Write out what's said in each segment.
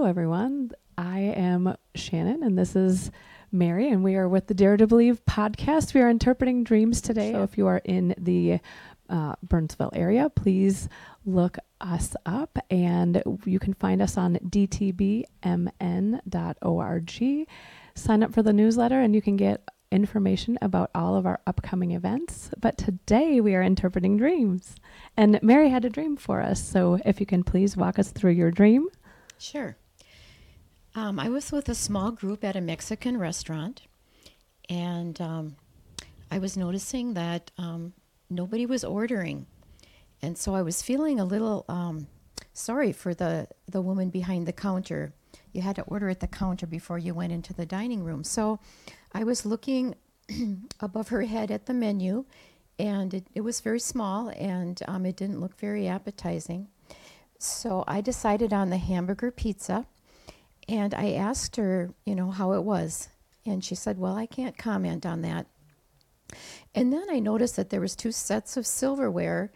everyone. I am Shannon, and this is Mary, and we are with the Dare to Believe podcast. We are interpreting dreams today. So if you are in the Burnsville area, please look us up, and you can find us on dtbmn.org. Sign up for the newsletter, and you can get information about all of our upcoming events. But today we are interpreting dreams, and Mary had a dream for us. So if you can please walk us through your dream. Sure. I was with a small group at a Mexican restaurant, and I was noticing that nobody was ordering. And so I was feeling a little sorry for the woman behind the counter. You had to order at the counter before you went into the dining room. So I was looking above her head at the menu, and it was very small, and it didn't look very appetizing. So I decided on the hamburger pizza, and I asked her, how it was. And she said, well, I can't comment on that. And then I noticed that there was 2 sets of silverware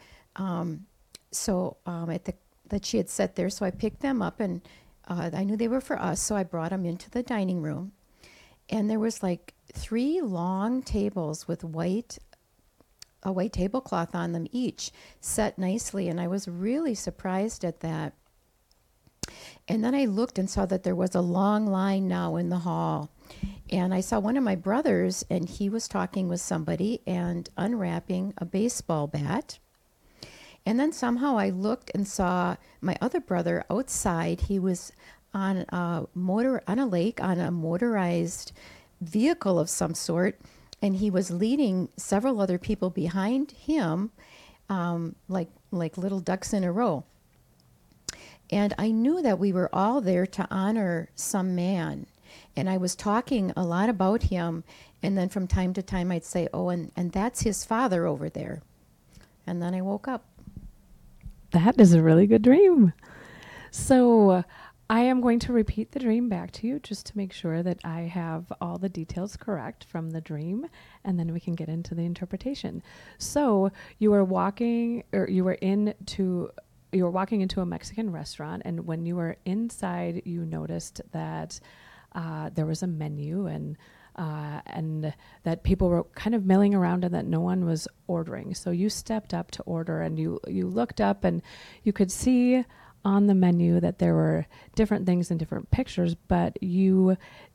that she had set there. So I picked them up, and I knew they were for us, so I brought them into the dining room. And there was like 3 long tables with a white tablecloth on them each, set nicely, and I was really surprised at that. And then I looked and saw that there was a long line now in the hall. And I saw one of my brothers, and he was talking with somebody and unwrapping a baseball bat. And then somehow I looked and saw my other brother outside. He was on a lake on a motorized vehicle of some sort, and he was leading several other people behind him, like little ducks in a row. And I knew that we were all there to honor some man. And I was talking a lot about him. And then from time to time I'd say, oh, and that's his father over there. And then I woke up. That is a really good dream. So I am going to repeat the dream back to you just to make sure that I have all the details correct from the dream, and then we can get into the interpretation. So you were walking into a Mexican restaurant, and when you were inside, you noticed that there was a menu and that people were kind of milling around and that no one was ordering. So you stepped up to order, and you looked up, and you could see on the menu that there were different things in different pictures, but you're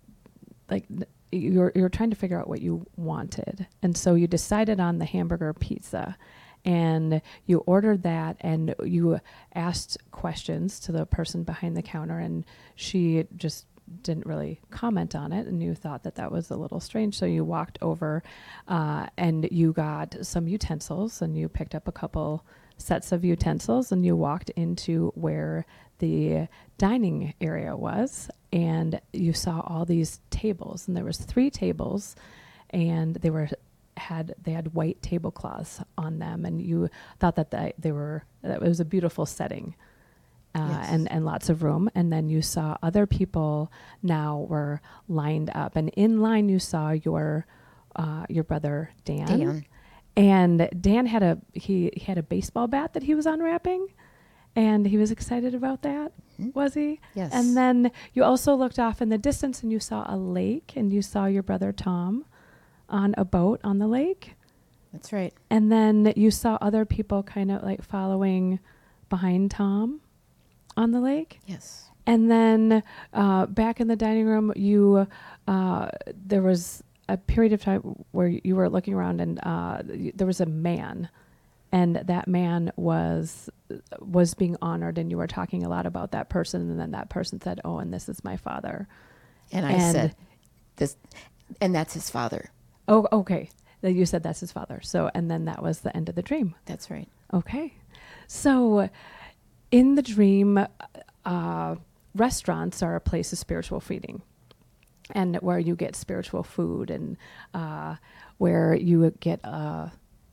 trying to figure out what you wanted. And so you decided on the hamburger pizza, and you ordered that, and you asked questions to the person behind the counter, and she just didn't really comment on it, and you thought that was a little strange. So you walked over and you got some utensils, and you picked up a couple sets of utensils, and you walked into where the dining area was, and you saw all these tables, and there was 3 tables, and they had white tablecloths on them, and you thought that that it was a beautiful setting. Yes. And lots of room. And then you saw other people now were lined up, and in line you saw your brother Dan. And Dan had a baseball bat that he was unwrapping, and he was excited about that. Mm-hmm. Was he? Yes. And then you also looked off in the distance, and you saw a lake, and you saw your brother Tom on a boat on the lake. That's right. And then you saw other people kind of like following behind Tom on the lake. Yes. And then back in the dining room, there was a period of time where you were looking around, and there was a man, and that man was being honored, and you were talking a lot about that person, and then that person said, oh, and this is my father. And I said, this, and that's his father. Oh, okay. You said that's his father. So, and then that was the end of the dream. That's right. Okay. So in the dream, restaurants are a place of spiritual feeding, and where you get spiritual food, and where you get where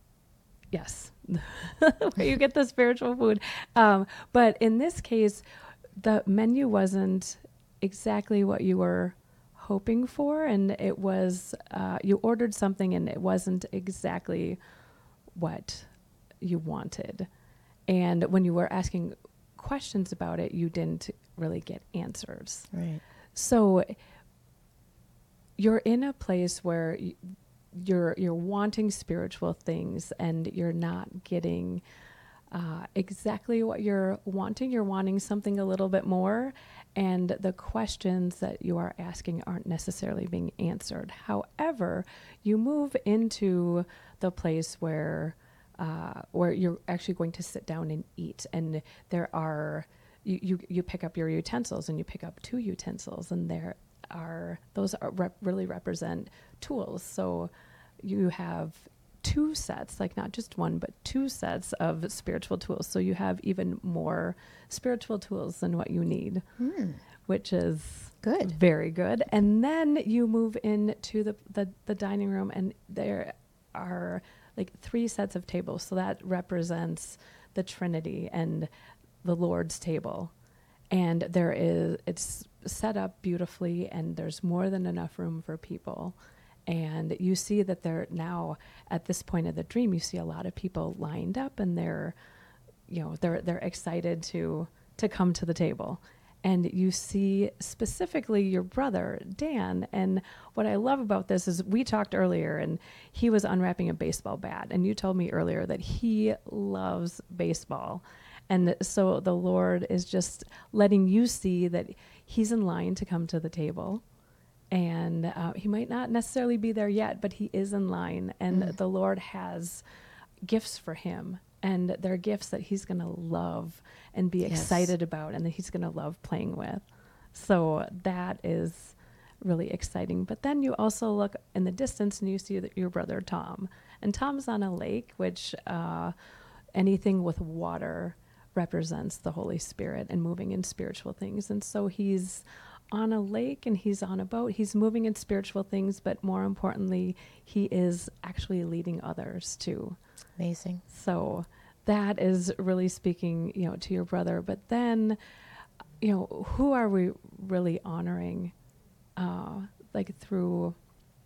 you get the spiritual food. But in this case, the menu wasn't exactly what you were hoping for, and it was you ordered something, and it wasn't exactly what you wanted. And when you were asking questions about it, you didn't really get answers. Right. So you're in a place where you're wanting spiritual things and you're not getting exactly what you're wanting. You're wanting something a little bit more, and the questions that you are asking aren't necessarily being answered. However, you move into the place where you're actually going to sit down and eat, and there are you pick up your utensils, and you pick up 2 utensils, and those really represent tools. So you have 2 sets, like not just one, but 2 sets of spiritual tools. So you have even more spiritual tools than what you need, which is Good. very good. And then you move into the dining room, and there are like 3 sets of tables. So that represents the Trinity and the Lord's table. And it's set up beautifully, and there's more than enough room for people. And you see that they're now at this point of the dream, you see a lot of people lined up, and they're excited to come to the table. And you see specifically your brother, Dan. And what I love about this is we talked earlier, and he was unwrapping a baseball bat. And you told me earlier that he loves baseball. And so the Lord is just letting you see that he's in line to come to the table. And he might not necessarily be there yet, but he is in line. And the Lord has gifts for him. And they're gifts that he's going to love and be excited about, and that he's going to love playing with. So that is really exciting. But then you also look in the distance, and you see that your brother Tom. And Tom's on a lake, which anything with water represents the Holy Spirit and moving in spiritual things. And so he's on a lake, and he's on a boat. He's moving in spiritual things, but more importantly, he is actually leading others too. Amazing. So that is really speaking, to your brother. But then, who are we really honoring, through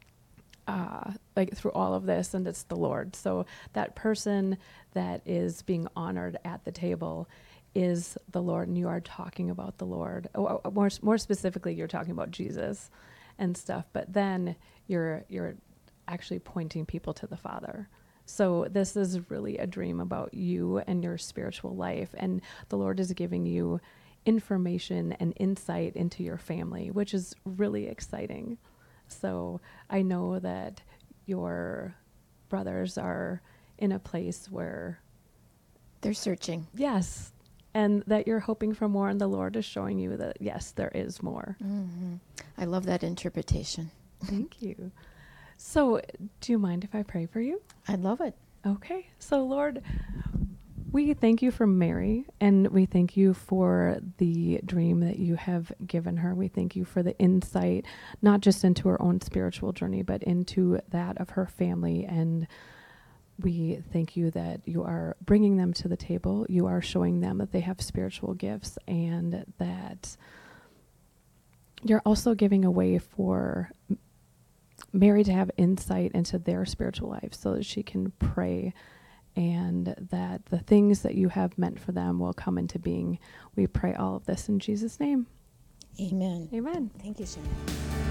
all of this? And it's the Lord. So that person that is being honored at the table is the Lord, and you are talking about the Lord. More specifically, you're talking about Jesus and stuff. But then you're actually pointing people to the Father. So this is really a dream about you and your spiritual life, and the Lord is giving you information and insight into your family, which is really exciting. So I know that your brothers are in a place where They're searching. yes, and that you're hoping for more, and the Lord is showing you that, yes, there is more. Mm-hmm. I love that interpretation. Thank you. So do you mind if I pray for you? I love it. Okay. So, Lord, we thank you for Mary, and we thank you for the dream that you have given her. We thank you for the insight, not just into her own spiritual journey, but into that of her family. And we thank you that you are bringing them to the table. You are showing them that they have spiritual gifts, and that you're also giving a way for Mary to have insight into their spiritual life so that she can pray, and that the things that you have meant for them will come into being. We pray all of this in Jesus' name. Amen. Amen. Thank you, Sharon.